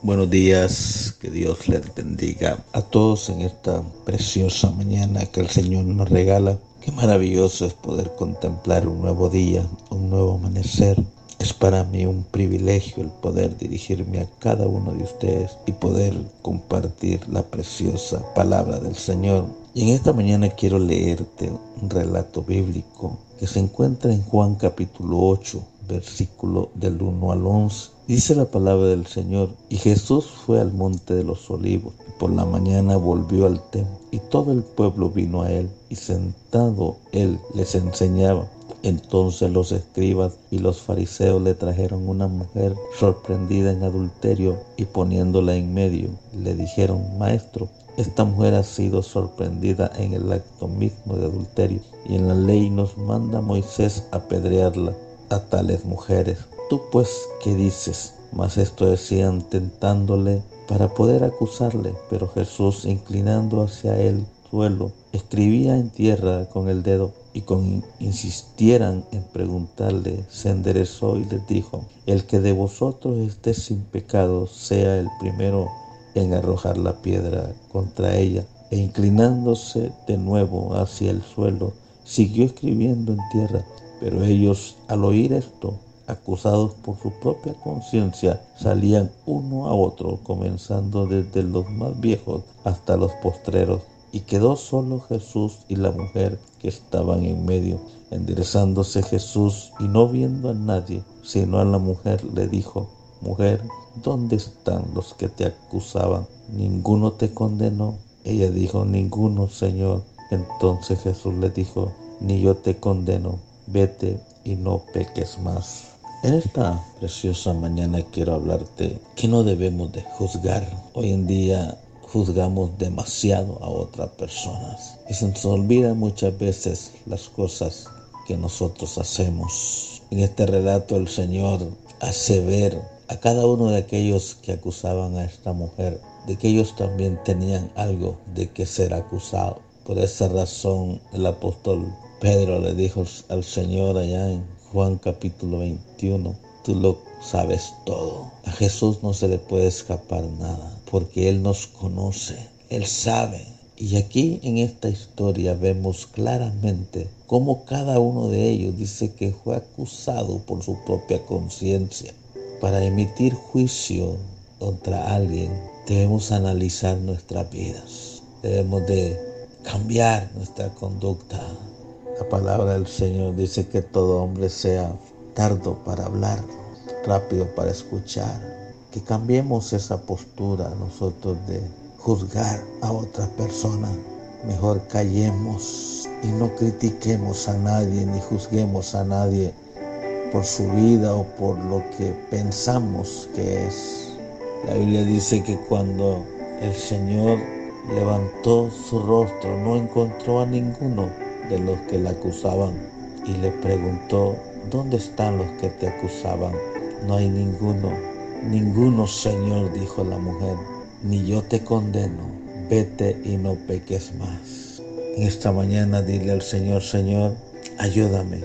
Buenos días, que Dios les bendiga a todos en esta preciosa mañana que el Señor nos regala. Qué maravilloso es poder contemplar un nuevo día, un nuevo amanecer. Es para mí un privilegio el poder dirigirme a cada uno de ustedes y poder compartir la preciosa palabra del Señor. Y en esta mañana quiero leerte un relato bíblico que se encuentra en Juan capítulo 8, versículo del 1 al 11. Dice la palabra del Señor: y Jesús fue al monte de los olivos, y por la mañana volvió al templo, y todo el pueblo vino a él, y sentado él les enseñaba. Entonces los escribas y los fariseos le trajeron una mujer sorprendida en adulterio, y poniéndola en medio, le dijeron: Maestro, esta mujer ha sido sorprendida en el acto mismo de adulterio, y en la ley nos manda Moisés apedrearla a tales mujeres. Tú pues, ¿qué dices? Mas esto decían tentándole para poder acusarle. Pero Jesús, inclinando hacia el suelo, escribía en tierra con el dedo, y con insistieran en preguntarle, se enderezó y les dijo: el que de vosotros esté sin pecado, sea el primero en arrojar la piedra contra ella. E inclinándose de nuevo hacia el suelo, siguió escribiendo en tierra. Pero ellos, al oír esto, acusados por su propia conciencia, salían uno a otro, comenzando desde los más viejos hasta los postreros. Y quedó solo Jesús y la mujer que estaban en medio. Enderezándose Jesús y no viendo a nadie, sino a la mujer, le dijo: Mujer, ¿dónde están los que te acusaban? ¿Ninguno te condenó? Ella dijo: Ninguno, Señor. Entonces Jesús le dijo: Ni yo te condeno. Vete y no peques más. En esta preciosa mañana quiero hablarte que no debemos de juzgar. Hoy en día juzgamos demasiado a otras personas y se nos olvida muchas veces las cosas que nosotros hacemos. En este relato el Señor hace ver a cada uno de aquellos que acusaban a esta mujer de que ellos también tenían algo de que ser acusado. Por esa razón el apóstol Pedro le dijo al Señor allá en Juan capítulo 21: tú lo sabes todo. A Jesús no se le puede escapar nada, porque Él nos conoce, Él sabe. Y aquí en esta historia vemos claramente cómo cada uno de ellos dice que fue acusado por su propia conciencia. Para emitir juicio contra alguien debemos analizar nuestras vidas, debemos de cambiar nuestra conducta. La palabra del Señor dice que todo hombre sea tardo para hablar, rápido para escuchar. Que cambiemos esa postura nosotros de juzgar a otra persona. Mejor callemos y no critiquemos a nadie ni juzguemos a nadie por su vida o por lo que pensamos que es. La Biblia dice que cuando el Señor levantó su rostro, no encontró a ninguno de los que la acusaban, y le preguntó: ¿dónde están los que te acusaban? No hay ninguno. Ninguno, Señor, dijo la mujer. Ni yo te condeno. Vete y no peques más. En esta mañana dile al Señor: Señor, ayúdame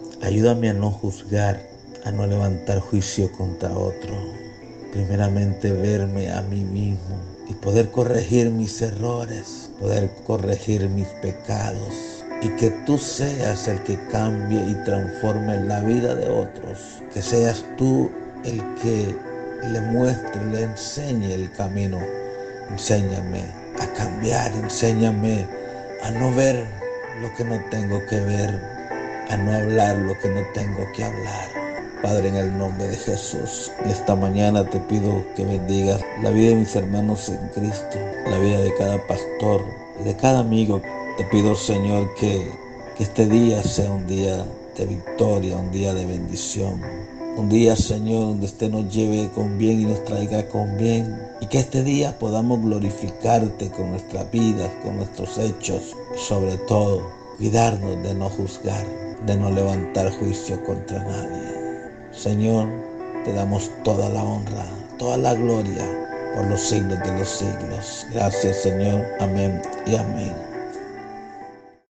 a no juzgar, a no levantar juicio contra otro. Primeramente verme a mí mismo y poder corregir mis errores, poder corregir mis pecados, y que tú seas el que cambie y transforme la vida de otros, que seas tú el que le muestre, le enseñe el camino. Enséñame a cambiar, enséñame a no ver lo que no tengo que ver, a no hablar lo que no tengo que hablar. Padre, en el nombre de Jesús, esta mañana te pido que bendigas la vida de mis hermanos en Cristo, la vida de cada pastor, de cada amigo. Te pido, Señor, que este día sea un día de victoria, un día de bendición. Un día, Señor, donde usted nos lleve con bien y nos traiga con bien. Y que este día podamos glorificarte con nuestras vidas, con nuestros hechos. Y sobre todo, cuidarnos de no juzgar, de no levantar juicio contra nadie. Señor, te damos toda la honra, toda la gloria por los siglos de los siglos. Gracias, Señor. Amén y amén.